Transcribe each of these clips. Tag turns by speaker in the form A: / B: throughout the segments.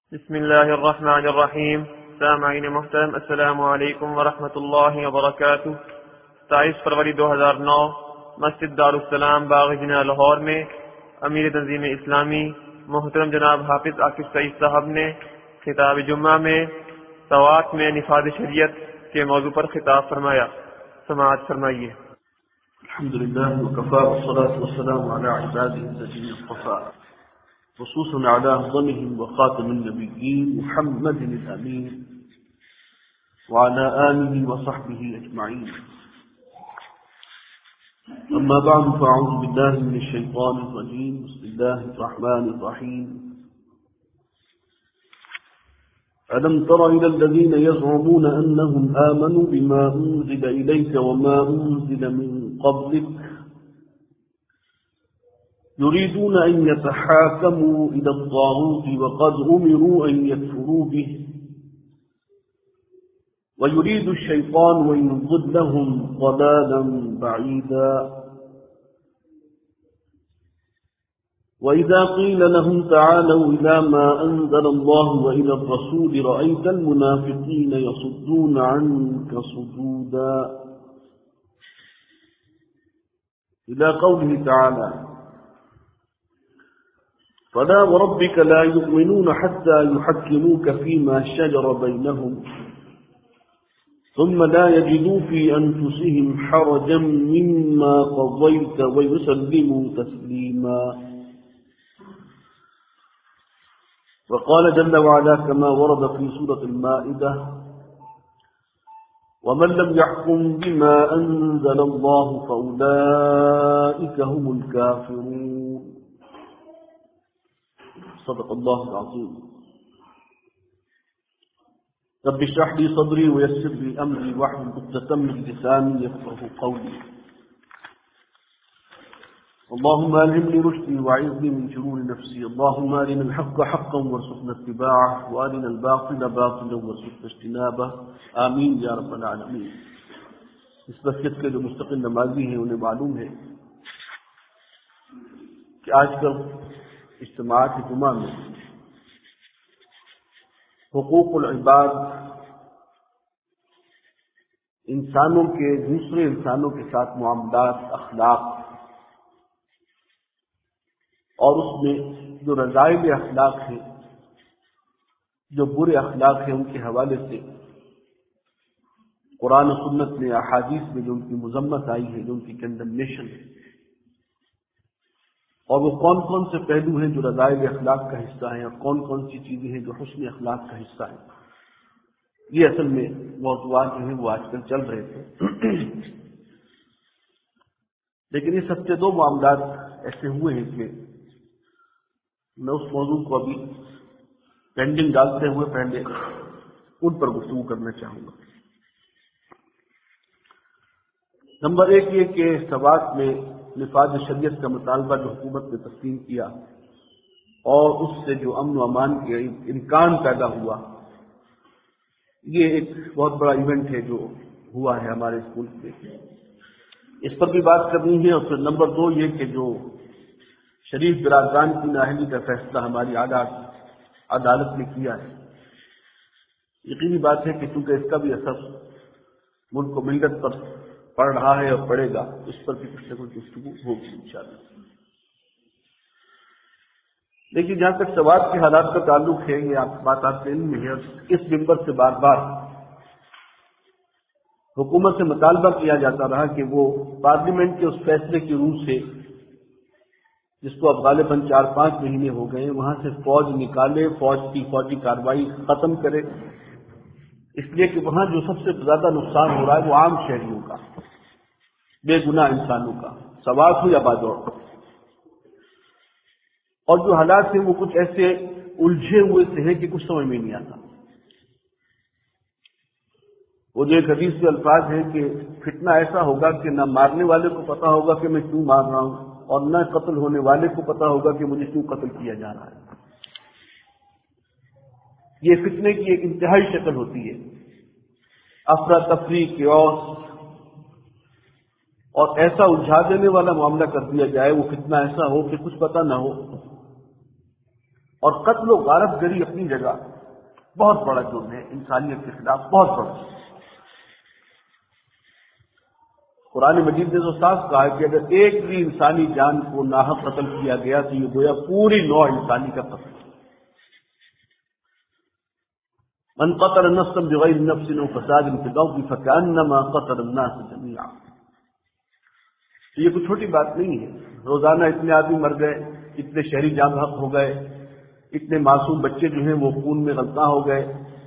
A: بسم اللہ الرحمن الرحیم۔ سامعین محترم، السلام علیکم ورحمۃ اللہ وبرکاتہ۔ 27 فروری 2009 مسجد دارالسلام باغ جناح لاہور میں امیر تنظیم اسلامی محترم جناب حافظ عاقب سعید صاحب نے خطاب جمعہ میں سوات میں نفاذ شریعت کے موضوع پر خطاب فرمایا۔ سماعت فرمائیے۔
B: الحمدللہ وکفا والصلاة والسلام علی عباده الذین اصطفى خصوصا على أفضلهم وخاتم النبيين محمد الأمين وعلى آله وصحبه أجمعين. أما بعد فأعوذ بالله من الشيطان الرجيم. بسم الله الرحمن الرحيم. ألم تر إلى الذين يزعمون أنهم آمنوا بما أنزل إليك وما أنزل من قبلك يريدون أن يتحاكموا إلى الطاغوت وقد أمروا أن يكفروا به ويريد الشيطان أن يضلهم ضلالا بعيدا. وإذا قيل لهم تعالوا إلى ما أنزل الله وإلى الرسول رأيت المنافقين يصدون عنك صدودا. إلى قوله تعالى فلا وربك لا يؤمنون حتى يحكموك فيما شجر بينهم ثم لا يجدوا في أنفسهم حرجا مما قضيت ويسلموا تسليما. وقال جل وعلا كما ورد في سورة المائدة ومن لم يحكم بما أنزل الله فأولئك هم الكافرون. صدق اللہ العظیم. رب اشرح لي صدري ويسر لي امري واحلل عقدة من لساني يفقهوا قولي. اللهم الهمني رشدي واعذني من شرور نفسي. اللهم ارنا الحق حقا وارزقنا اتباعه وارنا الباطل باطلا وارزقنا اجتنابه. آمین یا رب العالمین. اس مسجد کے جو مستقل نمازی ہیں انہیں معلوم ہے کہ آج کل اجتماعات جمعہ میں حقوق العباد انسانوں کے دوسرے انسانوں کے ساتھ معاملات، اخلاق اور اس میں جو رذائل اخلاق ہیں، جو برے اخلاق ہیں، ان کے حوالے سے قرآن و سنت میں، احادیث میں جو ان کی مذمت آئی ہے، جو ان کی کنڈمنیشن ہے، اور وہ کون کون سے پہلو ہیں جو رذائل اخلاق کا حصہ ہیں اور کون کون سی چیزیں ہیں جو حسن اخلاق کا حصہ ہیں، یہ اصل میں موضوعات جو ہیں وہ آج کل چل رہے تھے. لیکن اس ہفتے دو معاملات ایسے ہوئے ہیں کہ میں اس موضوع کو ابھی پینڈنگ ڈالتے ہوئے پہلے ان پر گفتگو کرنا چاہوں گا. نمبر ایک یہ کہ سوات میں نفاذ شریعت کا مطالبہ جو حکومت نے تسلیم کیا اور اس سے جو امن و امان کے امکان پیدا ہوا، یہ ایک بہت بڑا ایونٹ ہے جو ہوا ہے ہمارے اس ملک میں. اس پر بھی بات کرنی ہے. اور پھر نمبر دو یہ کہ جو شریف برادران کی نااہلی کا فیصلہ ہماری عدالت نے کیا ہے، یقینی بات ہے کہ چونکہ اس کا بھی اثر ملک و ملت پر پڑھ رہا ہے اور پڑھے گا، اس پر بھی کچھ نہ کچھ گفتگو ہوگی انشاءاللہ. لیکن جہاں تک سوات کے حالات کا تعلق ہے، یہ بات آپ کے علم میں ہے. اس منبر سے بار بار حکومت سے مطالبہ کیا جاتا رہا کہ وہ پارلیمنٹ کے اس فیصلے کی روح سے، جس کو اب غالباً 4-5 مہینے ہو گئے، وہاں سے فوج نکالے، فوج کی فوجی کارروائی ختم کرے، اس لیے کہ وہاں جو سب سے زیادہ نقصان ہو رہا ہے وہ عام شہریوں کا، بے گناہ انسانوں کا، سوات ہو یا بادور. اور جو حالات ہیں وہ کچھ ایسے الجھے ہوئے سے ہیں کہ کچھ سمجھ میں نہیں آتا. وہ جو ایک حدیث کے الفاظ ہیں کہ فتنہ ایسا ہوگا کہ نہ مارنے والے کو پتا ہوگا کہ میں کیوں مار رہا ہوں، اور نہ قتل ہونے والے کو پتا ہوگا کہ مجھے کیوں قتل کیا جا رہا ہے. یہ فتنے کی ایک انتہائی شکل ہوتی ہے. افراتفری، کیوس اور ایسا الجھا دینے والا معاملہ کر دیا جائے، وہ فتنہ ایسا ہو کہ کچھ پتہ نہ ہو. اور قتل و غارت گری اپنی جگہ بہت بڑا جرم ہے، انسانیت کے خلاف بہت بڑا۔ قرآن مجید نے تو صاف کہا ہے کہ اگر ایک بھی انسانی جان کو ناحق قتل کیا گیا تو یہ گویا پوری نوع انسانی کا قتل۔ من قتل نفسا بغیر نفس او فساد فی الارض فکأنما قتل الناس جميعا۔ تو یہ کوئی چھوٹی بات نہیں ہے، روزانہ اتنے آدمی مر گئے، اتنے شہری جاں بحق ہو گئے، اتنے معصوم بچے جو ہیں وہ خون میں غلطاں ہو گئے،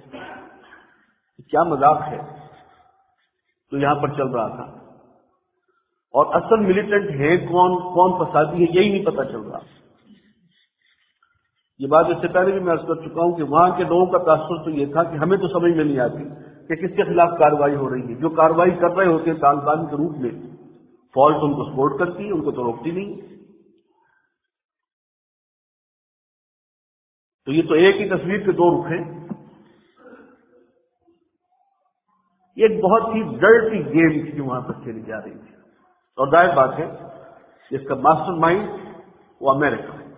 B: کیا مذاق ہے؟ تو یہاں پر چل رہا تھا، اور اصل ملیٹنٹ ہے کون، کون فسادی ہے، یہی نہیں پتہ چل رہا۔ یہ بات اس سے پہلے بھی میں عرض کر چکا ہوں کہ وہاں کے لوگوں کا تاثر تو یہ تھا کہ ہمیں تو سمجھ میں نہیں آتی کہ کس کے خلاف کارروائی ہو رہی ہے، جو کارروائی کر رہے ہوتے ہیں طالبان کے روپ میں، فوج ان کو سپورٹ کرتی ہے، ان کو تو روکتی نہیں۔ تو یہ تو ایک ہی تصویر کے دو رخ ہیں۔ یہ ایک بہت ہی ڈرٹی گیم تھی جو وہاں پر کھیلی جا رہی تھی، اور ظاہر بات ہے اس کا ماسٹر مائنڈ وہ امریکہ ہے،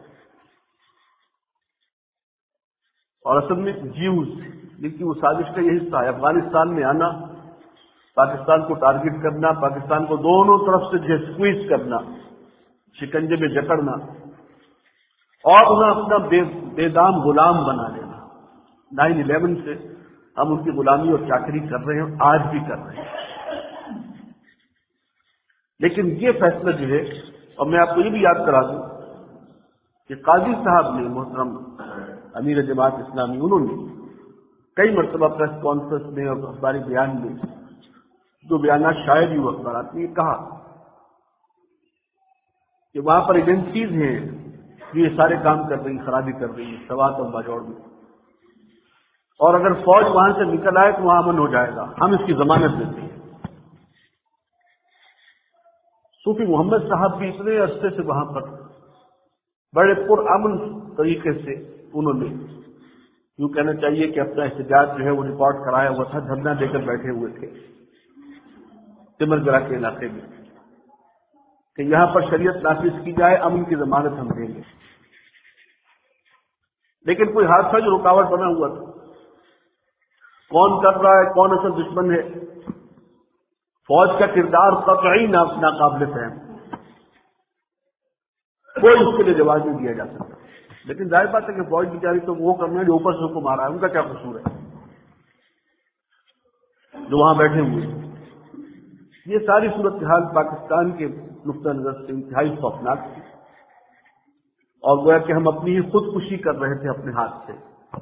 B: اور اصل میں جیوز جن کی وہ سازش کا یہ حصہ ہے۔ افغانستان میں آنا، پاکستان کو ٹارگٹ کرنا، پاکستان کو دونوں طرف سے جو سکویز کرنا، شکنجے میں جکڑنا، اور انہیں اپنا بے دام غلام بنا لینا۔ 9/11 سے ہم ان کی غلامی اور چاکری کر رہے ہیں، آج بھی کر رہے ہیں۔ لیکن یہ فیصلہ جو ہے، اور میں آپ کو یہ بھی یاد کرا دوں کہ قاضی صاحب نے، محترم امیر جماعت اسلامی، انہوں نے کئی مرتبہ پریس کانفرنس میں اور اخباری بیان میں جو بیانات شائع بھی ہوئے اخبارات میں، یہ کہا کہ وہاں پر ایجنسیز ہیں جو یہ سارے کام کر رہی ہیں، خرابی کر رہی ہیں سوات اور باجوڑ میں، اور اگر فوج وہاں سے نکل آئے تو وہاں امن ہو جائے گا، ہم اس کی ضمانت دیتے ہیں۔ صوفی محمد صاحب بھی اتنے عرصے سے وہاں پر بڑے پرامن طریقے سے انہوں نے، یوں کہنا چاہیے کہ اپنا احتجاج جو ہے وہ ریکارڈ کرایا ہوا تھا، دھرنا دے کر بیٹھے ہوئے تھے تمرگرا کے علاقے میں کہ یہاں پر شریعت نافذ کی جائے، امن کی ضمانت ہم دیں گے۔ لیکن کوئی حادثہ جو رکاوٹ بنا ہوا تھا، کون کر رہا ہے، کون اصل دشمن ہے، فوج کا کردار قطعی ناقابل فہم، کوئی اس کے لیے جواب نہیں دیا جا سکتا۔ لیکن ظاہر بات ہے کہ فوج بیچاری تو وہ کرنا ہے جو اوپر سے حکم آ رہا ہے، ان کا کیا قصور ہے جو وہاں بیٹھے ہوئے ہیں۔ یہ ساری صورتحال پاکستان کے نقطہ نظر سے انتہائی خوفناک تھی، اور گویا کہ ہم اپنی ہی خودکشی کر رہے تھے اپنے ہاتھ سے،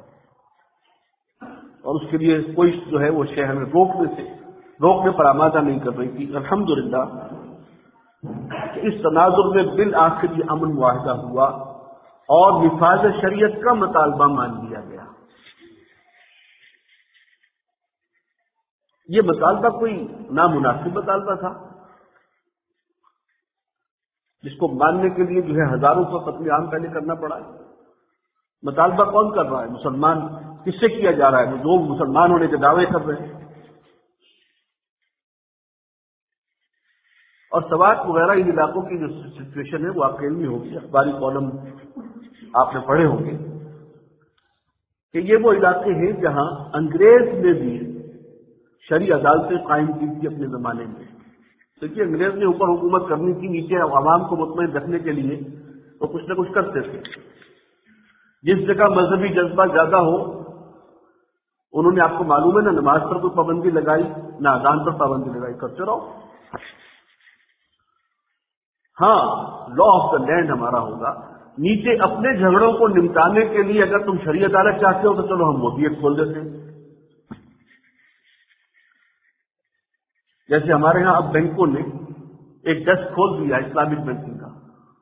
B: اور اس کے لیے کوئی جو ہے وہ شے ہمیں روکنے پر آمادہ نہیں کر رہی تھی۔ الحمدللہ کہ اس تناظر میں بالآخر یہ امن معاہدہ ہوا اور نفاذ شریعت کا مطالبہ مان لیا گیا۔ یہ مطالبہ کوئی نامناسب مطالبہ تھا جس کو ماننے کے لیے جو ہے ہزاروں کا قتل عام پہلے کرنا پڑا ہے۔ مطالبہ کون کر رہا ہے؟ مسلمان۔ کس سے کیا جا رہا ہے؟ جو مسلمان ہونے کے دعوے کر رہے ہیں۔ اور سوات وغیرہ ان علاقوں کی جو سچویشن ہے وہ آپ کو علمی ہوگی، اخباری کالم آپ نے پڑھے ہوں گے کہ یہ وہ علاقے ہیں جہاں انگریز نے بھی شرعی عدالتیں قائم کی تھی اپنے زمانے میں۔ دیکھیے انگریز نے اوپر حکومت کرنی تھی، نیچے عوام کو مطمئن رکھنے کے لیے وہ کچھ نہ کچھ کرتے تھے۔ جس جگہ مذہبی جذبہ زیادہ ہو، انہوں نے آپ کو معلوم ہے نہ نماز پر کوئی پابندی لگائی نہ اذان پر پابندی لگائی، کرتے رہو۔ ہاں لا آف دا لینڈ ہمارا ہوگا، نیچے اپنے جھگڑوں کو نمٹانے کے لیے اگر تم شرعی عدالت چاہتے ہو تو چلو ہم وہ بھی ایک کھول دیتے ہیں۔ جیسے ہمارے ہاں اب بینکوں نے ایک ڈیسک کھول دیا اسلامک بینکنگ کا،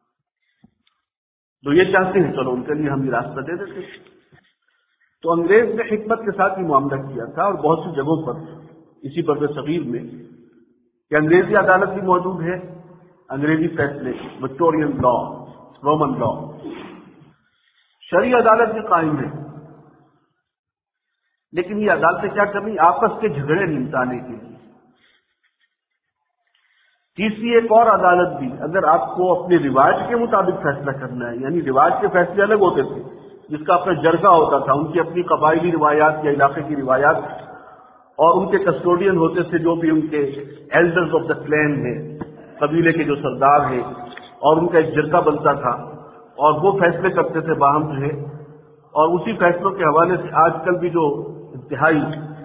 B: تو یہ چاہتے ہیں چلو ان کے لیے ہم یہ راستہ دے دیتے۔ تو انگریز نے حکمت کے ساتھ یہ معاملہ کیا تھا، اور بہت سی جگہوں پر اسی برد صغیر میں کہ انگریزی عدالت بھی موجود ہے، انگریزی فیصلے، وکٹورین لا، رومن لا، شرعی عدالت بھی قائم ہے۔ لیکن یہ عدالتیں کیا کرنی؟ آپس کے جھگڑے نمٹانے کے لیے۔ تیسری ایک اور عدالت بھی، اگر آپ کو اپنے رواج کے مطابق فیصلہ کرنا ہے، یعنی رواج کے فیصلے الگ ہوتے تھے، جس کا اپنا جرگہ ہوتا تھا، ان کی اپنی قبائلی روایات یا علاقے کی روایات، اور ان کے کسٹوڈین ہوتے تھے جو بھی ان کے ایلڈرز آف دا کلین ہیں، قبیلے کے جو سردار ہیں، اور ان کا ایک جرگہ بنتا تھا اور وہ فیصلے کرتے تھے باہم جو ہے. اور اسی فیصلوں کے حوالے سے آج کل بھی جو انتہائی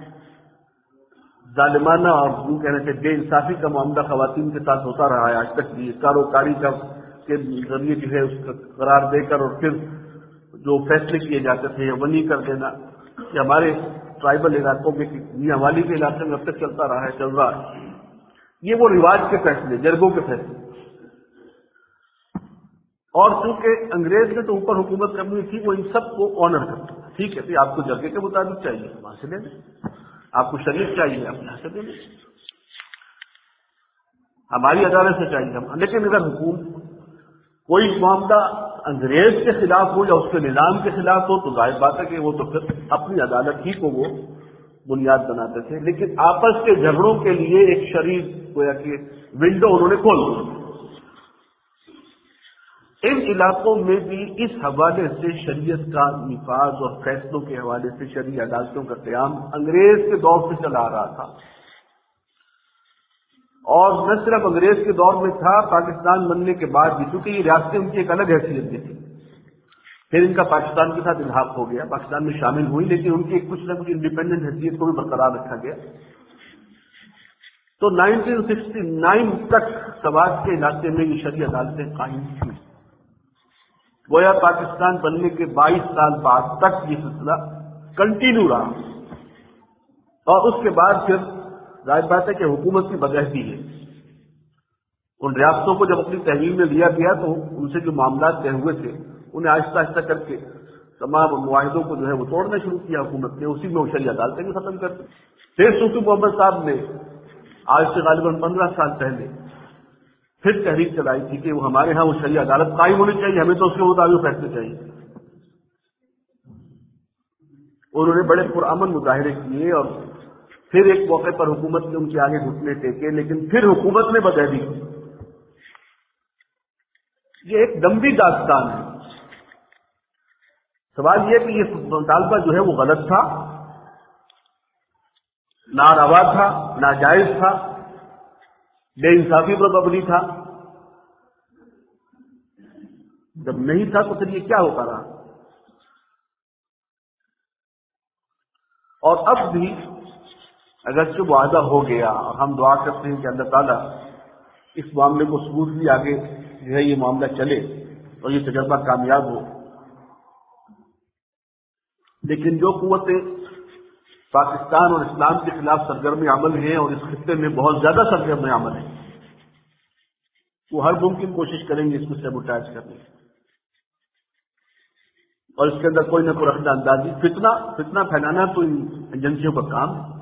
B: ظالمانہ اور یوں کہنا کہ بے انصافی کا معاملہ خواتین کے ساتھ ہوتا رہا ہے آج تک بھی، کاروکاری کا کے ذریعے جو ہے اس کا قرار دے کر اور پھر جو فیصلے کیے جاتے تھے ونی کر دینا، کہ ہمارے ٹرائبل علاقوں میں میاں والی کے علاقے میں اب تک چلتا رہا ہے، چل رہا ہے. یہ وہ رواج کے فیصلے، جرگوں کے فیصلے. اور چونکہ انگریز نے تو اوپر حکومت کرنی تھی، وہ ان سب کو آنر کرتا. ٹھیک ہے، آپ کو جرگے کے مطابق چاہیے وہاں سے لے لیں، آپ کو شریف چاہیے آپ یہاں سے لے لیں، ہماری عدالت سے چاہیے ہم. لیکن اگر کوئی معاملہ انگریز کے خلاف ہو یا اس کے نظام کے خلاف ہو تو ظاہر بات ہے کہ وہ تو پھر اپنی عدالت ہی کو وہ بنیاد بناتے تھے. لیکن آپس کے جھگڑوں کے لیے ایک شریف گویا کہ ونڈو انہوں نے کھول دی. ان علاقوں میں بھی اس حوالے سے شریعت کا نفاذ اور فیصلوں کے حوالے سے شرعی عدالتوں کا قیام انگریز کے دور سے چلا آ رہا تھا. اور نہ صرف انگریز کے دور میں تھا، پاکستان بننے کے بعد بھی، کیونکہ یہ ریاستیں ان کی ایک الگ حیثیت میں تھی. پھر ان کا پاکستان کے ساتھ الحاق ہو گیا، پاکستان میں شامل ہوئی، لیکن ان کی کچھ نہ کچھ انڈیپینڈنٹ حیثیت کو بھی برقرار رکھا گیا. تو 1969 تک سوات کے علاقے میں یہ شرعی عدالتیں قائم تھیں. گویا پاکستان بننے کے 22 سال بعد تک یہ سلسلہ کنٹینیو رہا. اور اس کے بعد پھر ظاہر بات ہے کہ حکومت کی بدعہدی ہے. ان ریاستوں کو جب اپنی تحویل میں لیا گیا تو ان سے جو معاملات طے ہوئے تھے انہیں آہستہ آہستہ کر کے تمام معاہدوں کو جو ہے وہ توڑنا شروع کیا حکومت نے. اسی میں وہ شرعی عدالتیں بھی ختم کر دی. پھر صوفی محمد صاحب نے آج سے غالباً 15 سال پہلے پھر تحریک چلائی تھی کہ وہ ہمارے ہاں وہ شرعی عدالت قائم ہونی چاہیے، ہمیں تو اس کے مطابق فیصلے چاہیے. انہوں نے بڑے پرامن مظاہرے کیے اور پھر ایک موقع پر حکومت نے ان کے آگے گھٹنے ٹیکے، لیکن پھر حکومت نے بدعہدی کی. یہ ایک لمبی داستان ہے. سوال یہ کہ یہ مطالبہ جو ہے وہ غلط تھا، ناروا تھا، ناجائز تھا، بے انصافی پر مبنی تھا. جب نہیں تھا تو پھر یہ کیا ہوتا رہا. اور اب بھی اگرچہ وعدہ ہو گیا اور ہم دعا کرتے ہیں کہ اللہ تعالیٰ اس معاملے کو سموتھلی آگے جو ہے یہ معاملہ چلے اور یہ تجربہ کامیاب ہو، لیکن جو قوتیں پاکستان اور اسلام کے خلاف سرگرم عمل ہیں اور اس خطے میں بہت زیادہ سرگرم عمل ہیں، وہ ہر ممکن کوشش کریں گے اس کو سیبوٹاج کرنے کی، اور اس کے اندر کوئی نہ کوئی رخنہ اندازی فتنہ پھیلانا تو ان ایجنسیوں کا کام ہے.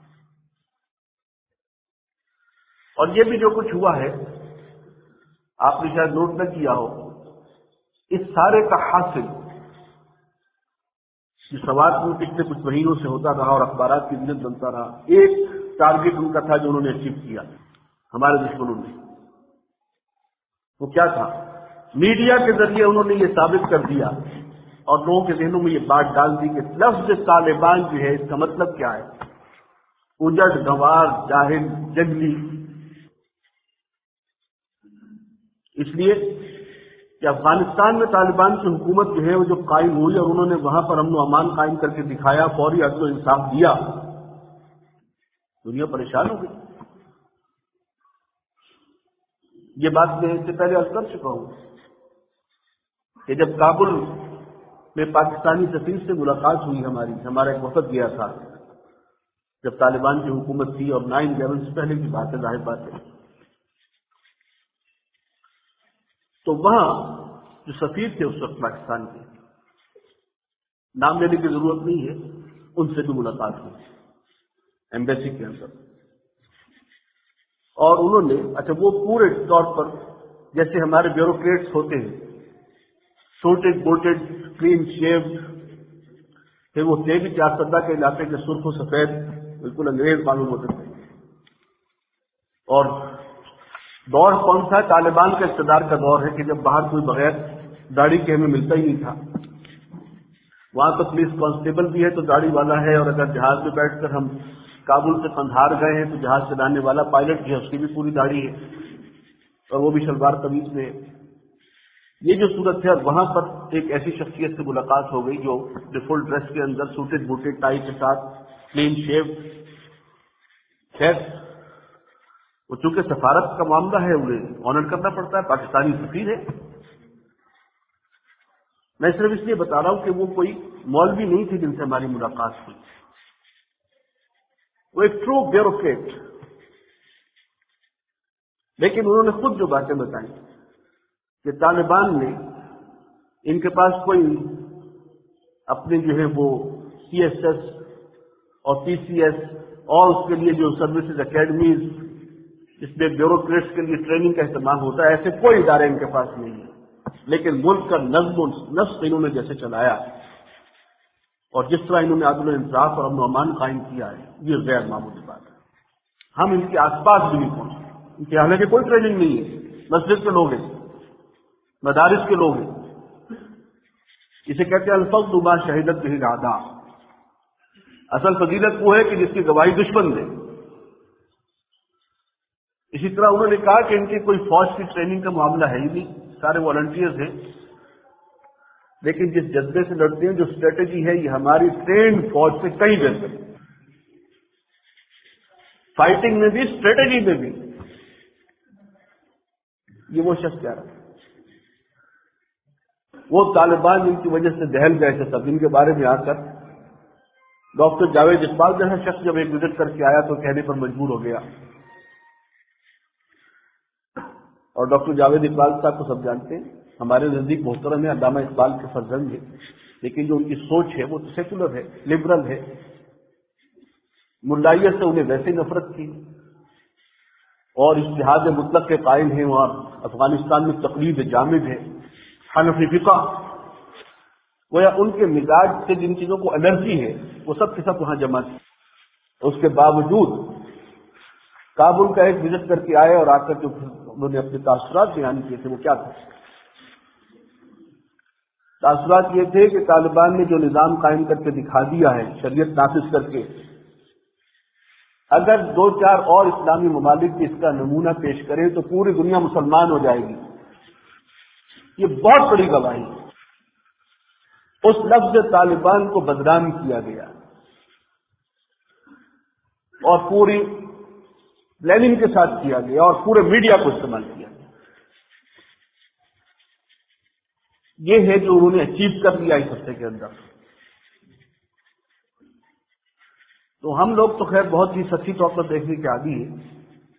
B: اور یہ بھی جو کچھ ہوا ہے آپ نے شاید نوٹ نہ کیا ہو، اس سارے کا حاصل جو سوات میں پچھلے کچھ مہینوں سے ہوتا رہا اور اخبارات کی زینت بنتا رہا، ایک ٹارگیٹ ان کا تھا جو انہوں نے اچیو کیا ہمارے دشمنوں نے. وہ کیا تھا؟ میڈیا کے ذریعے انہوں نے یہ ثابت کر دیا اور لوگوں کے ذہنوں میں یہ بات ڈال دی کہ لفظ طالبان جو ہے اس کا مطلب کیا ہے؟ اجڑ، گنوار، جاہل، جنگلی. اس لیے کہ افغانستان میں طالبان کی حکومت جو ہے وہ جو قائم ہوئی اور انہوں نے وہاں پر امن و امان قائم کر کے دکھایا، فوری عدل و انصاف دیا، دنیا پریشان ہو گئی. یہ بات میں اس سے پہلے عرض کر چکا ہوں کہ جب کابل میں پاکستانی سفیر سے ملاقات ہوئی ہمارا ایک وفد گیا تھا جب طالبان کی حکومت تھی، اور 9/11 سے پہلے کی بات ہے، ظاہر بات ہے. تو وہاں جو سفیر تھے اس وقت پاکستان کے، نام لینے کی ضرورت نہیں ہے، ان سے بھی ملاقات ہوئی ایمبیسی کے اندر، اور انہوں نے وہ پورے طور پر جیسے ہمارے بیوروکریٹس ہوتے ہیں، سوٹڈ بوٹڈ کلین شیوڈ، پھر وہ تھے بھی چارسدہ کے علاقے کے سرخ و سفید بالکل انگریز معلوم ہوتے تھے. اور دور کون سا؟ طالبان کا اقتدار کا دور ہے کہ جب باہر کوئی بغیر داڑھی کے ہمیں ملتا ہی نہیں تھا. وہاں تو پولیس کانسٹیبل بھی ہے تو گاڑی والا ہے، اور اگر جہاز میں بیٹھ کر ہم کابل سے قندھار گئے ہیں تو جہاز چلانے والا پائلٹ بھی ہے، اس کی بھی پوری داڑھی ہے اور وہ بھی شلوار قمیض میں ہے۔ یہ جو صورت ہے، وہاں پر ایک ایسی شخصیت سے ملاقات ہو گئی جو فل ڈریس کے اندر سوٹڈ بوٹڈ ٹائی کے ساتھ کلین شیو، خیر وہ چونکہ سفارت کا معاملہ ہے انہیں آنر کرنا پڑتا ہے، پاکستانی سفیر ہے۔ میں صرف اس لیے بتا رہا ہوں کہ وہ کوئی مولوی نہیں تھے جن سے ہماری ملاقات ہوئی، وہ ایک ٹرو بیوروکریٹ، لیکن انہوں نے خود جو باتیں بتائیں کہ طالبان نے ان کے پاس کوئی اپنے جو ہے وہ سی ایس ایس اور پی سی ایس اور اس کے لیے جو سروسز اکیڈمیز جس میں بیوروکریٹس کے لیے ٹریننگ کا اہتمام ہوتا ہے، ایسے کوئی ادارے ان کے پاس نہیں ہے، لیکن ملک کا نظم و نسق انہوں نے جیسے چلایا اور جس طرح انہوں نے عدل و انصاف اور امن و امان قائم کیا ہے، یہ غیر معمولی بات ہے۔ ہم ان کے آس پاس بھی نہیں پہنچے، ان کی حالانکہ کوئی ٹریننگ نہیں ہے، مسجد کے لوگ ہیں، مدارس کے لوگ ہیں، اسے کہتے ہیں الفضل ما شہدت به الاعداء، اصل فضیلت وہ ہے کہ جس کی گواہی دشمن دے۔ اسی طرح انہوں نے کہا کہ ان کی کوئی فوج کی ٹریننگ کا معاملہ ہے ہی نہیں، سارے والنٹیئرز ہیں، لیکن جس جذبے سے لڑتے ہیں، جو اسٹریٹجی ہے، یہ ہماری ٹرینڈ فوج سے کہیں بہتر ہے، فائٹنگ میں بھی اسٹریٹجی میں بھی۔ یہ وہ شخص کیا رہا، وہ طالبان جن کی وجہ سے دہل گئے تھے سب، ان کے بارے میں آ کر ڈاکٹر جاوید اقبال جیسا شخص جب ایک وزٹ کر کے آیا تو کہنے پر مجبور ہو گیا، اور ڈاکٹر جاوید اقبال صاحب کو سب جانتے ہیں، ہمارے نزدیک محترم ہے، علامہ اقبال کے فرزند ہے، لیکن جو ان کی سوچ ہے وہ تو سیکولر ہے، لبرل ہے، ملائیت سے انہیں ویسے نفرت تھی، اور اجتہاد مطلق کے قائل ہیں، اور افغانستان میں تقلید جامد ہے، حنفی فقہ، گویا ان کے مزاج سے جن چیزوں کو الرجی ہے وہ سب کے سب وہاں جمع تھی۔ اس کے باوجود کابل کا ایک وزٹ کر کے آئے اور آ کر جو انہوں نے اپنے تاثرات بیان کیے تھے وہ کیا تھے؟ تاثرات یہ تھے کہ طالبان نے جو نظام قائم کر کے دکھا دیا ہے شریعت نافذ کر کے، اگر 2-4 اور اسلامی ممالک اس کا نمونہ پیش کریں تو پوری دنیا مسلمان ہو جائے گی۔ یہ بہت بڑی گواہی ہے۔ اس لفظ طالبان کو بدنام کیا گیا اور پوری پلاننگ کے ساتھ کیا گیا اور پورے میڈیا کو استعمال کیا گیا۔ یہ ہے جو انہوں نے اچیو کر لیا اس ہفتے کے اندر۔ تو ہم لوگ تو خیر بہت ہی سچی طور پر دیکھنے کے عادی ہیں۔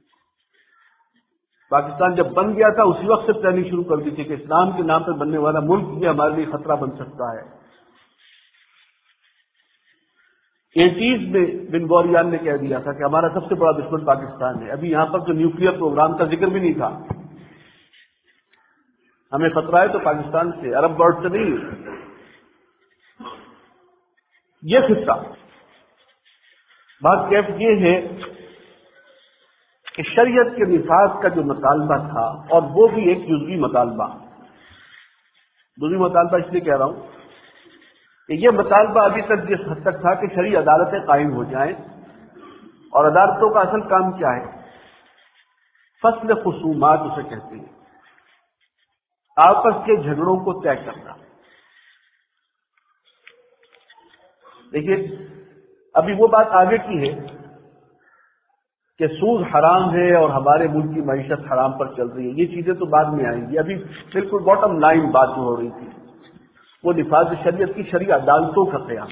B: پاکستان جب بن گیا تھا اسی وقت سے پلاننگ شروع کر دی تھی کہ اسلام کے نام پر بننے والا ملک یہ ہمارے لیے خطرہ بن سکتا ہے۔ 80s میں بن گوریان نے کہہ دیا تھا کہ ہمارا سب سے بڑا دشمن پاکستان ہے۔ ابھی یہاں پر تو نیوکلیئر پروگرام کا ذکر بھی نہیں تھا۔ ہمیں خطرہ ہے تو پاکستان سے، عرب ورلڈ سے نہیں۔ یہ خطہ بات کیف یہ ہے کہ شریعت کے نفاذ کا جو مطالبہ تھا، اور وہ بھی ایک جزوی مطالبہ اس لیے کہہ رہا ہوں کہ یہ مطالبہ ابھی تک جس حد تک تھا کہ شرعی عدالتیں قائم ہو جائیں، اور عدالتوں کا اصل کام کیا ہے؟ فصل خصومات اسے کہتے ہیں، آپس کے جھگڑوں کو طے کرنا۔ دیکھیے ابھی وہ بات آگے کی ہے کہ سود حرام ہے اور ہمارے ملک کی معیشت حرام پر چل رہی ہے، یہ چیزیں تو بعد میں آئیں گی۔ ابھی بالکل باٹم لائن بات جو ہو رہی تھی وہ نفاذ شریعت کی شرعی عدالتوں کا قیام۔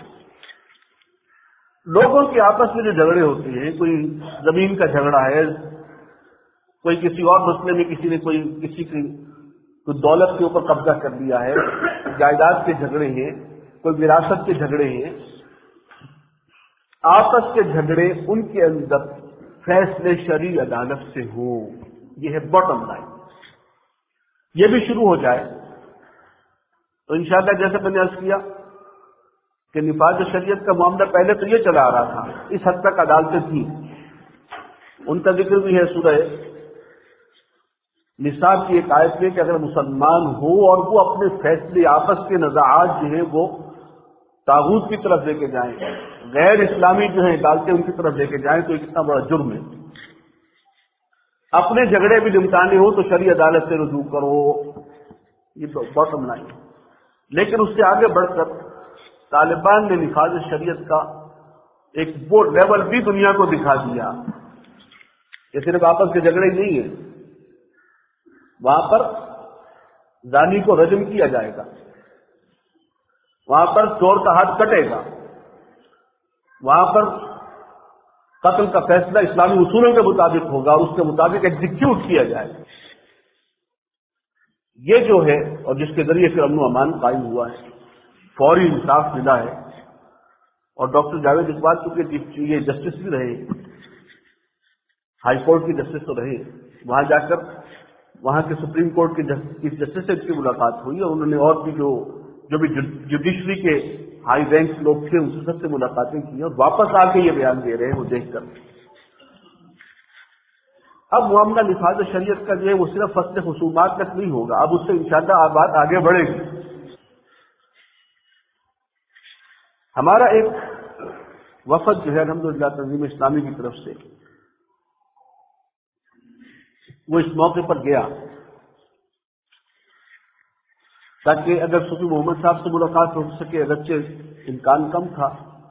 B: لوگوں کے آپس میں جو جھگڑے ہوتے ہیں، کوئی زمین کا جھگڑا ہے، کوئی کسی اور مسئلے میں کسی نے کسی کی دولت کے اوپر قبضہ کر لیا ہے، جائیداد کے جھگڑے ہیں، کوئی وراثت کے جھگڑے ہیں، آپس کے جھگڑے ان کے اندر فیصلے شرعی عدالت سے ہو، یہ ہے باٹم لائن۔ یہ بھی شروع ہو جائے تو انشاءاللہ جیسے میں نے عرض کیا کہ نفاذ شریعت کا معاملہ پہلے تو یہ چلا آ رہا تھا، اس حد تک عدالتیں تھیں، ان کا ذکر بھی ہے سورہ نساء کی ایک آیت میں کہ اگر مسلمان ہو اور وہ اپنے فیصلے آپس کے نزاعات جو ہیں وہ طاغوت کی طرف لے کے جائیں، غیر اسلامی جو ہیں عدالتیں ان کی طرف لے کے جائیں تو یہ کتنا بڑا جرم ہے۔ اپنے جھگڑے بھی نمٹانے ہو تو شرعی عدالت سے رجوع کرو، یہ باٹم لائن۔ لیکن اس سے آگے بڑھ کر طالبان نے نفاذ شریعت کا ایک وہ لیول بھی دنیا کو دکھا دیا کہ صرف آپس کے جھگڑے ہی نہیں ہیں، وہاں پر زانی کو رجم کیا جائے گا، وہاں پر چور کا ہاتھ کٹے گا، وہاں پر قتل کا فیصلہ اسلامی اصولوں کے مطابق ہوگا اور اس کے مطابق ایگزیکیوٹ کیا جائے گا۔ یہ جو ہے اور جس کے ذریعے پھر امن و امان قائم ہوا ہے، فوری انصاف ملا ہے، اور ڈاکٹر جاوید اقبال چونکہ یہ جسٹس بھی رہے، ہائی کورٹ کی جسٹس تو رہے، وہاں جا کر وہاں کے سپریم کورٹ کے چیف جسٹس سے اس کی ملاقات ہوئی اور انہوں نے اور بھی جو بھی جوڈیشری کے ہائی رینک لوگ تھے ان سے سب سے ملاقاتیں کی اور واپس آ کے یہ بیان دے رہے ہیں وہ دیکھ کر۔ اب معاملہ نفاذ شریعت کا جو ہے وہ صرف فصل خصومات تک نہیں ہوگا، اب اس سے انشاءاللہ بات آگے بڑھے گی۔ ہمارا ایک وفد جو ہے الحمدللہ تنظیم اسلامی کی طرف سے وہ اس موقع پر گیا تاکہ اگر صوفی محمد صاحب سے ملاقات ہو سکے، اگرچہ امکان کم تھا۔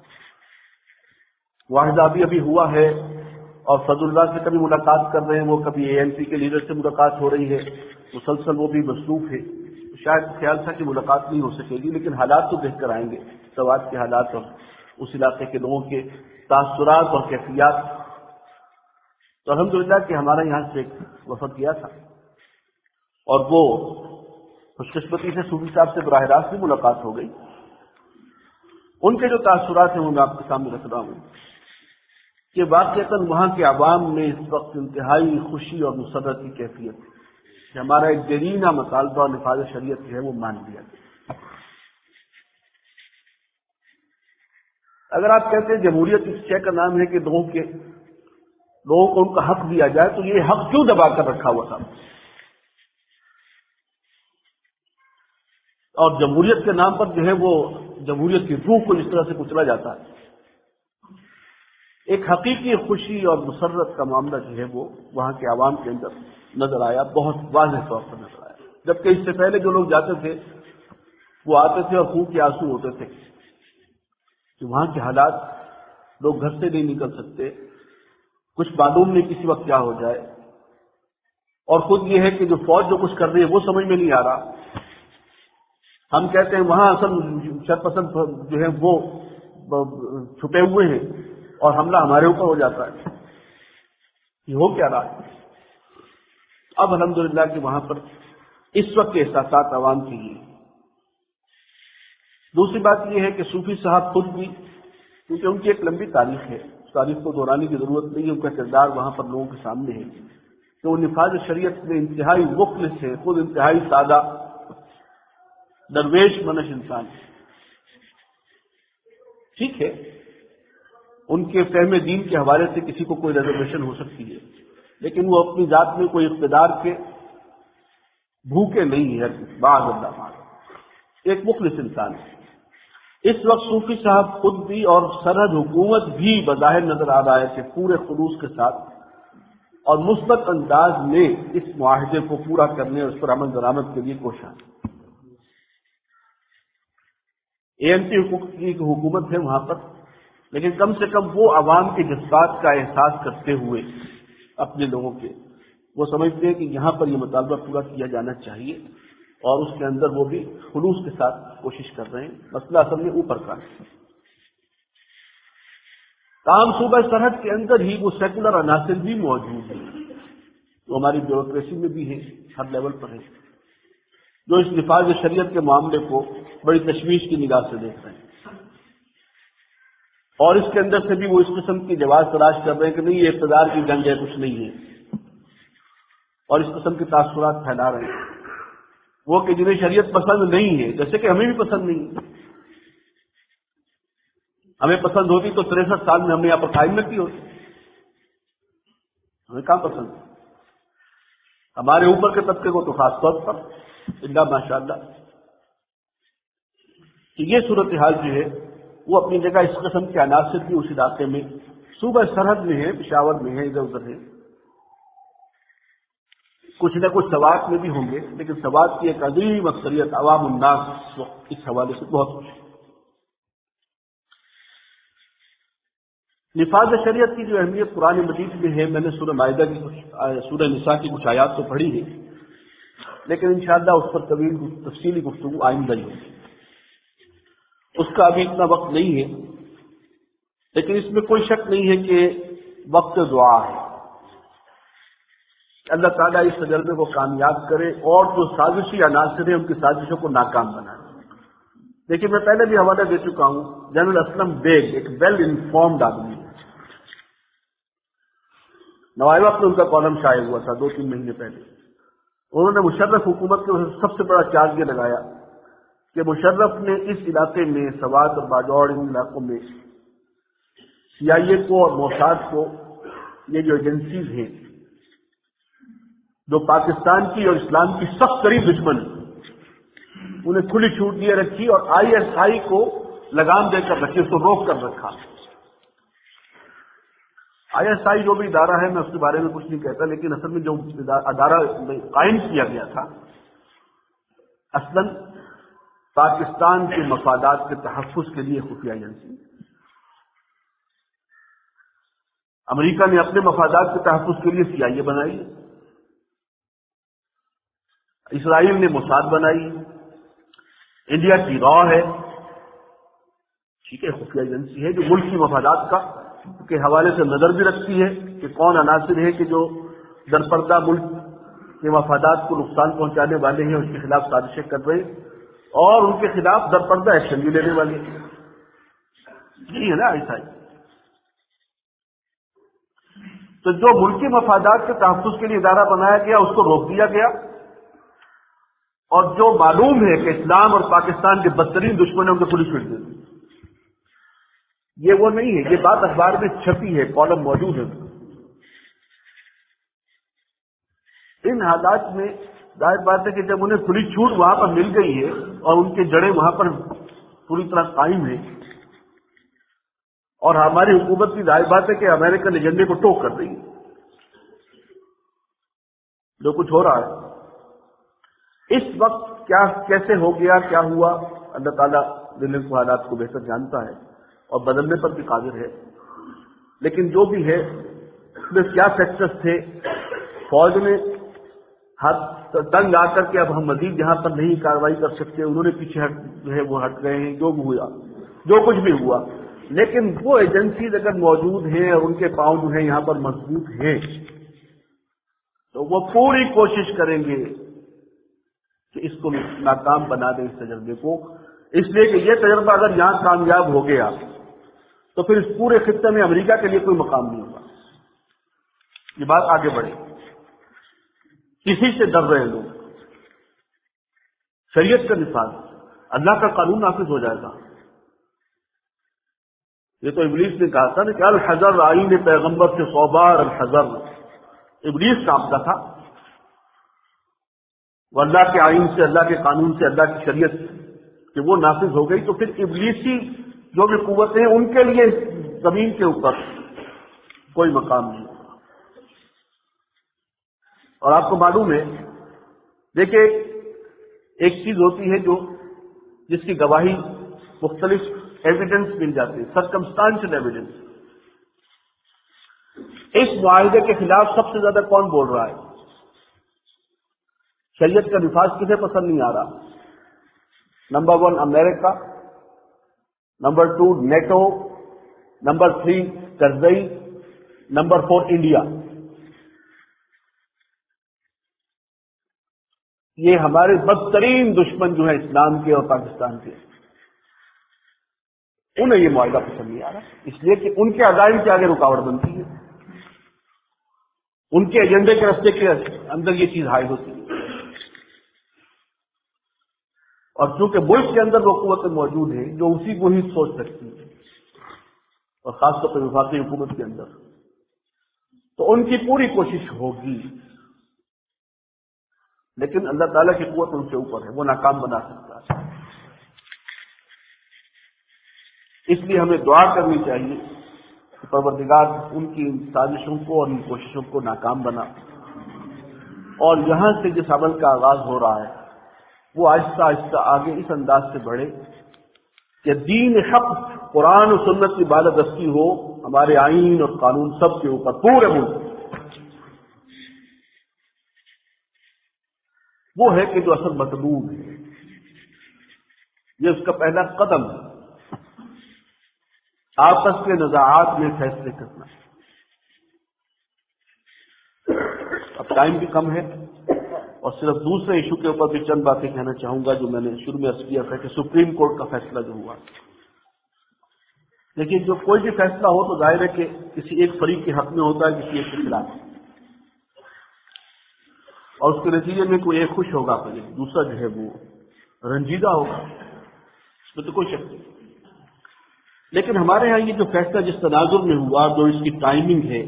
B: واحد ابھی ہوا ہے اور فضل اللہ سے کبھی ملاقات کر رہے ہیں، وہ کبھی اے این پی کے لیڈر سے ملاقات ہو رہی ہے، مسلسل وہ بھی مصروف ہے، شاید خیال تھا کہ ملاقات نہیں ہو سکے گی، لیکن حالات تو دیکھ کر آئیں گے، سوات کے حالات اور اس علاقے کے لوگوں کے تاثرات اور کیفیات۔ تو الحمدللہ کہ ہمارا یہاں سے ایک وفد گیا تھا اور وہ خوش قسمتی سے صوفی صاحب سے براہ راست بھی ملاقات ہو گئی۔ ان کے جو تاثرات ہیں وہ میں آپ کے سامنے رکھ رہا ہوں کہ واقعتاً وہاں کے عوام میں اس وقت انتہائی خوشی اور مسرت کی کیفیت ہے کہ ہمارا ایک دیرینہ مطالبہ اور نفاذ شریعت جو ہے وہ مان لیا گیا۔ اگر آپ کہتے ہیں جمہوریت اس شے کا نام ہے کہ لوگوں کو ان کا حق دیا جائے، تو یہ حق کیوں دبا کر رکھا ہوا تھا؟ اور جمہوریت کے نام پر جو ہے وہ جمہوریت کی روح کو اس طرح سے کچلا جاتا ہے۔ ایک حقیقی خوشی اور مسرت کا معاملہ جو ہے وہ وہاں کے عوام کے اندر نظر آیا، بہت واضح طور پر نظر آیا، جبکہ اس سے پہلے جو لوگ جاتے تھے وہ آتے تھے اور خون کے آنسو ہوتے تھے کہ وہاں کے حالات، لوگ گھر سے نہیں نکل سکتے، کچھ معلوم نہیں کسی وقت کیا ہو جائے، اور خود یہ ہے کہ جو فوج جو کچھ کر رہی ہے وہ سمجھ میں نہیں آ رہا۔ ہم کہتے ہیں وہاں اصل شرپسند جو ہے وہ چھپے ہوئے ہیں اور حملہ ہمارے اوپر ہو جاتا ہے، یہ ہو کیا رہا ہے؟ اب الحمدللہ کہ وہاں پر اس وقت کے احساسات عوام کے لیے۔ دوسری بات یہ ہے کہ صوفی صاحب خود بھی، کیونکہ ان کی ایک لمبی تاریخ ہے، اس تاریخ کو دہرانے کی ضرورت نہیں ہے، ان کا کردار وہاں پر لوگوں کے سامنے ہے کہ وہ نفاذ شریعت میں انتہائی مخلص ہے، خود انتہائی سادہ درویش منش انسان ہے۔ ٹھیک ہے، ان کے فہم دین کے حوالے سے کسی کو کوئی ریزرویشن ہو سکتی ہے، لیکن وہ اپنی ذات میں کوئی اقتدار کے بھوکے نہیں ہے، باز اللہ تعالی ایک مخلص انسان ہے۔ اس وقت صوفی صاحب خود بھی اور سرحد حکومت بھی بظاہر نظر آ رہا ہے کہ پورے خلوص کے ساتھ اور مثبت انداز میں اس معاہدے کو پورا کرنے اور اس پر عمل درآمد کے لیے کوشاں۔ اے این پی کی حکومت ہے وہاں پر، لیکن کم سے کم وہ عوام کے جذبات کا احساس کرتے ہوئے اپنے لوگوں کے، وہ سمجھتے ہیں کہ یہاں پر یہ مطالبہ پورا کیا جانا چاہیے اور اس کے اندر وہ بھی خلوص کے ساتھ کوشش کر رہے ہیں۔ مسئلہ اصل میں اوپر کا ہے، تاہم صوبہ سرحد کے اندر ہی وہ سیکولر عناصر بھی موجود ہیں، وہ ہماری بیوروکریسی میں بھی ہے، ہر لیول پر ہے، جو اس نفاذ شریعت کے معاملے کو بڑی تشویش کی نگاہ سے دیکھ رہے ہیں، اور اس کے اندر سے بھی وہ اس قسم کی جواز تلاش کر رہے ہیں کہ نہیں یہ اقتدار کی جنگ ہے، کچھ نہیں ہے، اور اس قسم کے تاثرات پھیلا رہے ہیں، وہ کہ جنہیں شریعت پسند نہیں ہے، جیسے کہ ہمیں بھی پسند نہیں ہے۔ ہمیں پسند ہوتی تو 63 سال میں ہم نے یہاں پر قائم نہ کی ہوتی، ہمیں کہاں پسند ہے؟ ہمارے اوپر کے طبقے کو تو خاص طور پر اللہ ماشاء اللہ کہ یہ صورتحال جو ہے وہ اپنی جگہ اس قسم کے عناصر کی اس علاقے میں صوبہ سرحد میں ہے، پشاور میں ہے، ادھر ادھر ہے، کچھ نہ کچھ سوات میں بھی ہوں گے، لیکن سوات کی ایک عظیم اکثریت عوام الناس اس وقت اس حوالے سے بہت خوش ہے۔ نفاذ شریعت کی جو اہمیت قرآن مجید میں ہے، میں نے سورہ مائدہ کی سورہ نساء کی کچھ آیات تو پڑھی ہے، لیکن انشاءاللہ اس پر طویل تفصیلی گفتگو آئندہ ہی ہوگی، اس کا ابھی اتنا وقت نہیں ہے، لیکن اس میں کوئی شک نہیں ہے کہ وقت دعا ہے۔ اللہ تعالیٰ اس تجربے کو کامیاب کرے اور جو سازشی عناصر ہیں ان کی سازشوں کو ناکام بنائے۔ دیکھیے، میں پہلے بھی حوالہ دے چکا ہوں، جنرل اسلم بیگ ایک ویل انفارمڈ آدمی ہے، نوائبہ میں ان کا کالم شائع ہوا تھا 2-3 مہینے پہلے۔ انہوں نے مشرف حکومت کے سب سے بڑا چارج یہ لگایا کہ مشرف نے اس علاقے میں سوات اور باجوڑ ان علاقوں میں CIA کو اور موساد کو، یہ جو ایجنسیز ہیں جو پاکستان کی اور اسلام کی سخت قریب دشمن ہیں، انہیں کھلی چھوٹ دیے رکھی اور ISI کو لگام دے کر رکھی، اس کو روک کر رکھا۔ ISI جو بھی ادارہ ہے، میں اس کے بارے میں کچھ نہیں کہتا، لیکن اصل میں جو ادارہ قائم کیا گیا تھا، اصلاً پاکستان کے مفادات کے تحفظ کے لیے خفیہ ایجنسی۔ امریکہ نے اپنے مفادات کے تحفظ کے لیے CIA بنائی، اسرائیل نے موساد بنائی، انڈیا کی را ہے، ٹھیک ہے، خفیہ ایجنسی ہے جو ملک کی مفادات کے حوالے سے نظر بھی رکھتی ہے کہ کون عناصر ہیں کہ جو درپردہ ملک کے مفادات کو نقصان پہنچانے والے ہیں، اس کے خلاف سازشیں کر رہے ہیں اور ان کے خلاف درپردہ ایکشن بھی لینے والے ہیں۔ یہی ہے نا ایسا ہی۔ تو جو ملکی مفادات کے تحفظ کے لیے ادارہ بنایا گیا اس کو روک دیا گیا، اور جو معلوم ہے کہ اسلام اور پاکستان کے بدترین دشمن ہیں ان کو پولیس چھوڑ دی۔ یہ وہ نہیں ہے، یہ بات اخبار میں چھپی ہے، کالم موجود ہے۔ ان حالات میں ظاہر بات ہے کہ جب انہیں کھلی چھوٹ وہاں پر مل گئی ہے اور ان کی جڑیں وہاں پر پوری طرح قائم ہیں، اور ہماری حکومت کی ظاہر بات ہے کہ امریکن ایجنڈے کو ٹوک کر رہی ہے، جو کچھ ہو رہا ہے اس وقت کیسے ہو گیا، کیا ہوا، اللہ تعالیٰ دل کو حالات کو بہتر جانتا ہے اور بدلنے پر بھی قادر ہے۔ لیکن جو بھی ہے اس میں کیا فیکٹرز تھے، فوج نے ہاتھ تنگ آ کر کے اب ہم مزید یہاں پر نہیں کارروائی کر سکتے، انہوں نے پیچھے ہٹ گئے ہیں، جو بھی ہوا، جو کچھ بھی ہوا، لیکن وہ ایجنسیز اگر موجود ہیں اور ان کے پاؤں جو ہیں یہاں پر مضبوط ہیں تو وہ پوری کوشش کریں گے کہ اس کو ناکام بنا دیں، اس تجربے کو، اس لیے کہ یہ تجربہ اگر یہاں کامیاب ہو گیا تو پھر اس پورے خطے میں امریکہ کے لیے کوئی مقام نہیں ہوگا۔ یہ بات آگے بڑھے، کسی سے ڈر رہے لوگ، شریعت کا نفاذ، اللہ کا قانون نافذ ہو جائے گا۔ یہ تو ابلیس نے کہا تھا نا کہ الحذر آئین پیغمبر سے 100 بار الحذر، ابلیس کانپتا تھا، وہ اللہ کے آئین سے، اللہ کے قانون سے، اللہ کی شریعت سے کہ وہ نافذ ہو گئی تو پھر ابلیسی جو بھی قوتیں ہیں ان کے لیے زمین کے اوپر کوئی مقام نہیں ہوگا۔ اور آپ کو معلوم ہے، دیکھیں ایک چیز ہوتی ہے جو جس کی گواہی مختلف ایویڈنس مل جاتے ہیں، سرکمسٹانشل ایویڈنس۔ اس معاہدے کے خلاف سب سے زیادہ کون بول رہا ہے؟ شریعت کا نفاذ کسے پسند نہیں آ رہا؟ نمبر 1 امریکہ، number 2 NATO, number 3 Karzai, number 4 India. یہ ہمارے بدترین دشمن جو ہیں اسلام کے اور پاکستان کے، انہیں یہ معاہدہ پسند نہیں آ رہا، اس لیے کہ ان کے عزائم کے آگے رکاوٹ بنتی ہے، ان کے ایجنڈے کے راستے کے اندر یہ چیز حائل ہوتی ہے، اور چونکہ ملک کے اندر وہ قوتیں موجود ہیں جو اسی کو ہی سوچ سکتی ہیں، اور خاص طور پر وفاقی حکومت کے اندر، تو ان کی پوری کوشش ہوگی، لیکن اللہ تعالیٰ کی قوت ان سے اوپر ہے، وہ ناکام بنا سکتا ہے۔ اس لیے ہمیں دعا کرنی چاہیے کہ پروردگار ان کی سازشوں کو اور ان کوششوں کو ناکام بنا، اور یہاں سے جس عمل کا آغاز ہو رہا ہے وہ آہستہ آہستہ آگے اس انداز سے بڑھے کہ دین حق قرآن و سنت کی بالادستی ہو ہمارے آئین اور قانون سب کے اوپر پورے ملک۔ وہ ہے کہ جو اصل مطلوب ہے، یہ اس کا پہلا قدم ہے، آپس کے نزاعات میں فیصلے کرنا۔ اب ٹائم بھی کم ہے اور صرف دوسرے ایشو کے اوپر بھی چند باتیں کہنا چاہوں گا جو میں نے شروع میں عرض کیا تھا کہ سپریم کورٹ کا فیصلہ جو ہوا، لیکن جو کوئی بھی فیصلہ ہو تو ظاہر ہے کہ کسی ایک فریق کے حق میں ہوتا ہے، کسی ایک کے خلاف، اور اس کے نتیجے میں کوئی ایک خوش ہوگا پہلے، دوسرا جو ہے وہ رنجیدہ ہوگا، اس میں تو کوئی شک نہیں۔ لیکن ہمارے ہاں یہ جو فیصلہ جس تناظر میں ہوا، جو اس کی ٹائمنگ ہے،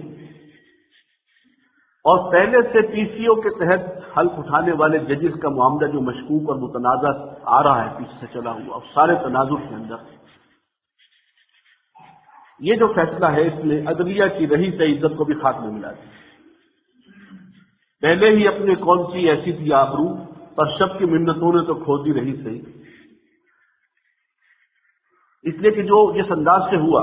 B: اور پہلے سے پی سی او کے تحت حلف اٹھانے والے ججز کا معاملہ جو مشکوک اور متنازع آ رہا ہے پیچھے سے چلا ہوا، اور سارے تناظر کے اندر یہ جو فیصلہ ہے اس میں عدلیہ کی رہی سے عزت کو بھی خاتمہ ملا دی۔ پہلے ہی اپنے کون سی ایسی تھی آبرو، پر شب کی منتوں نے تو کھو دی رہی صحیح، اس لیے کہ جو جس انداز سے ہوا،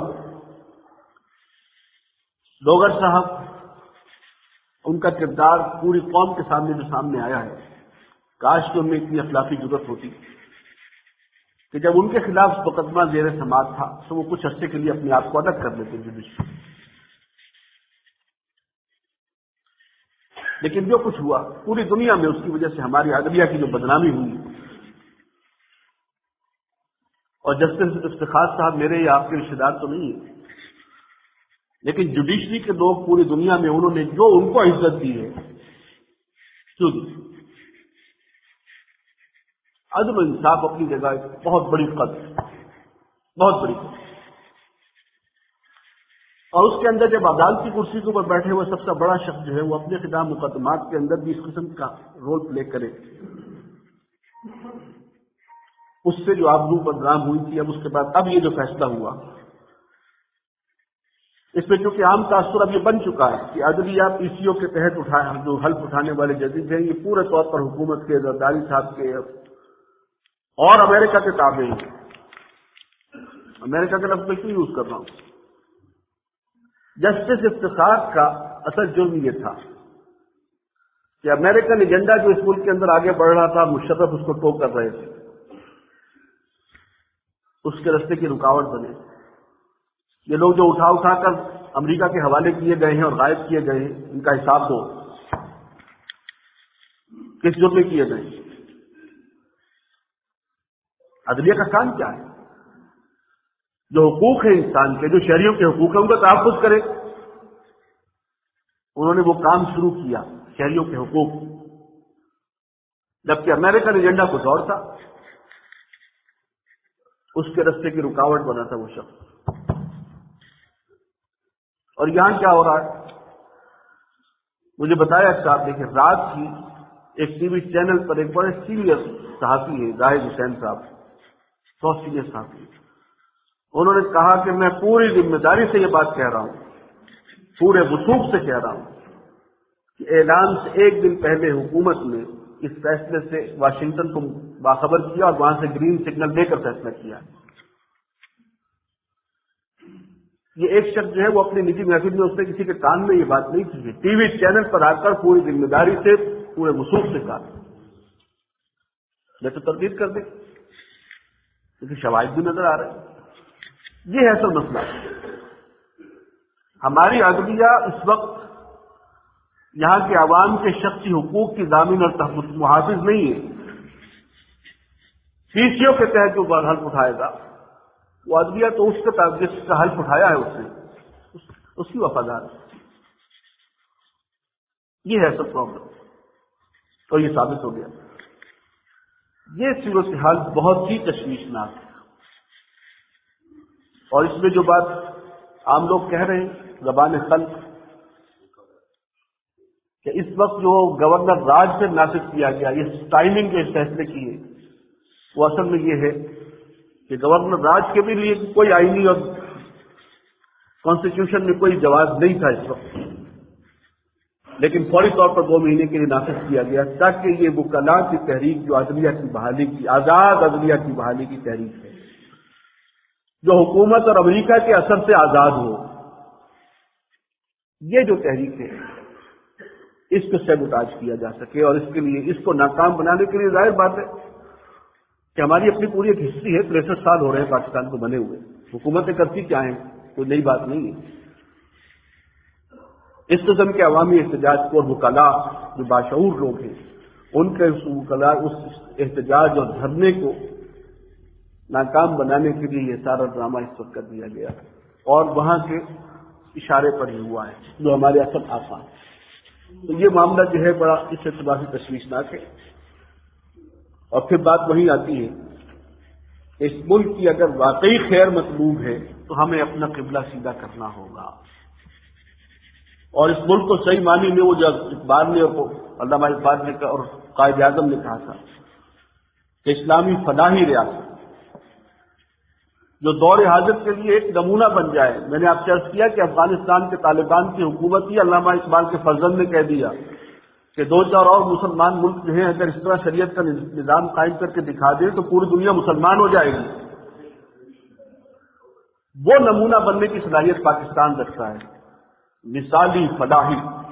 B: لوگر صاحب ان کا کردار پوری قوم کے سامنے جو سامنے آیا ہے، کاش کہ ان میں اتنی اخلاقی جرات ہوتی کہ جب ان کے خلاف مقدمہ زیر سماعت تھا تو وہ کچھ عرصے کے لیے اپنے آپ کو الگ کر لیتے جوڈیشری۔ لیکن جو کچھ ہوا پوری دنیا میں، اس کی وجہ سے ہماری عدلیہ کی جو بدنامی ہوئی، اور جسٹس افتخار صاحب میرے یا آپ کے رشتے دار تو نہیں ہیں، لیکن جوڈیشری کے لوگ پوری دنیا میں انہوں نے جو ان کو عزت دی ہے، عدل و انصاف اپنی جگہ بہت بڑی قدر، بہت بڑی قدر، اور اس کے اندر جب عدالتی کرسی کے اوپر بیٹھے ہوئے سب سے بڑا شخص جو ہے وہ اپنے خلاف مقدمات کے اندر بھی اس قسم کا رول پلے کرے، اس سے جو آبرو بدنام ہوئی تھی، اب اس کے بعد اب یہ جو فیصلہ ہوا، اس میں چونکہ عام تاثر اب یہ بن چکا ہے کہ عدلیہ پی سی او کے تحت جو حلف اٹھانے والے ججز ہیں یہ پورے طور پر حکومت کے، زرداری صاحب کے اور امریکہ کے تابع ہیں۔ امریکہ کا لفظ میں کیوں یوز کر رہا ہوں؟ جسٹس افتخار کا اصل جرم یہ تھا کہ امریکن ایجنڈا جو اس ملک کے اندر آگے بڑھ رہا تھا، مشرف اس کو ٹو کر رہے تھے، اس کے راستے کی رکاوٹ بنے۔ یہ لوگ جو اٹھا کر امریکہ کے حوالے کیے گئے ہیں اور غائب کیے گئے ہیں، ان کا حساب دو، کس جرم میں کیے گئے؟ عدلیہ کا کام کیا ہے؟ جو حقوق ہیں انسان کے، جو شہریوں کے حقوق ہیں، ان کا تحفظ کرے۔ انہوں نے وہ کام شروع کیا، شہریوں کے حقوق، جبکہ امریکن ایجنڈا کچھ اور تھا، اس کے راستے کی رکاوٹ بنا تھا وہ شخص۔ اور یہاں کیا ہو رہا ہے؟ مجھے بتایا صاحب نے کہ رات کی ایک ٹی وی چینل پر ایک بڑے سینئر صحافی ہیں زاہد حسین صاحب، بہت سینئر صحافی، انہوں نے کہا کہ میں پوری ذمہ داری سے یہ بات کہہ رہا ہوں، پورے وثوق سے کہہ رہا ہوں کہ اعلان سے ایک دن پہلے حکومت نے اس فیصلے سے واشنگٹن کو باخبر کیا اور وہاں سے گرین سگنل دے کر فیصلہ کیا۔ یہ ایک شخص جو ہے وہ اپنی نجی محفل میں اس نے کسی کے کان میں یہ بات نہیں کی ہے، ٹی وی چینل پر آ کر پوری ذمہ داری سے، پورے وثوق سے کہا۔ میں تو تردید کر دیں کیونکہ شواہد بھی نظر آ رہے ہیں۔ یہ ہے اصل مسئلہ۔ ہماری عدلیہ اس وقت یہاں کے عوام کے شخصی حقوق کی ضامن اور محافظ نہیں ہے۔ پی سی او کے تحت جو حلف اٹھائے گا وہ عدلیہ تو اس کے تحت جس کا حلف اٹھایا ہے اس نے اس کی وفادار ہے۔ یہ ہے سب پرابلم، تو یہ ثابت ہو گیا۔ یہ صورتحال بہت ہی تشویشناک ہے، اور اس میں جو بات عام لوگ کہہ رہے ہیں زبان خلق کہ اس وقت جو گورنر راج سے نافذ کیا گیا، یہ ٹائمنگ کے فیصلے کی ہے، وہ اصل میں یہ ہے کہ گورنر راج کے بھی لیے کوئی آئینی اور کانسٹیٹیوشن میں کوئی جواز نہیں تھا اس وقت، لیکن فوری طور پر 2 مہینے کے لیے نافذ کیا گیا تاکہ یہ وکلاء کی تحریک جو عدلیہ کی بحالی کی، آزاد عدلیہ کی بحالی کی تحریک ہے، جو حکومت اور امریکہ کے اثر سے آزاد ہو، یہ جو تحریک ہے اس کو سیبوٹاج کیا جا سکے، اور اس کے لیے اس کو ناکام بنانے کے لیے ظاہر بات ہے کہ ہماری اپنی پوری ایک ہسٹری ہے، 63 سال ہو رہے ہیں پاکستان کو بنے ہوئے، حکومتیں کرتی کیا ہیں، کوئی نئی بات نہیں ہے۔ اس قسم کے عوامی احتجاج کو اور وکلاء جو باشعور لوگ ہیں ان کے وکلاء اس احتجاج اور دھرنے کو ناکام بنانے کے لیے یہ سارا ڈرامہ اس وقت کر دیا گیا، اور وہاں کے اشارے پر ہی ہوا ہے جو ہمارے اصل آفا ہے۔ تو یہ معاملہ جو ہے بڑا اس اعتبار سے تشویشناک ہے، اور پھر بات وہی آتی ہے کہ اس ملک کی اگر واقعی خیر مطلوب ہے تو ہمیں اپنا قبلہ سیدھا کرنا ہوگا، اور اس ملک کو صحیح معنی میں وہ جو اقبال نے اور علامہ اقبال نے اور قائد اعظم نے کہا تھا کہ اسلامی فلاحی ریاست جو دور حاضر کے لیے ایک نمونہ بن جائے۔ میں نے آپ سے عرض کیا کہ افغانستان کے طالبان کی حکومت ہی علامہ اقبال کے فرزند نے کہہ دیا کہ 2-4 اور مسلمان ملک جو ہیں اگر اس طرح شریعت کا نظام قائم کر کے دکھا دیں تو پوری دنیا مسلمان ہو جائے گی۔ وہ نمونہ بننے کی صلاحیت پاکستان رکھتا ہے، مثالی فلاحی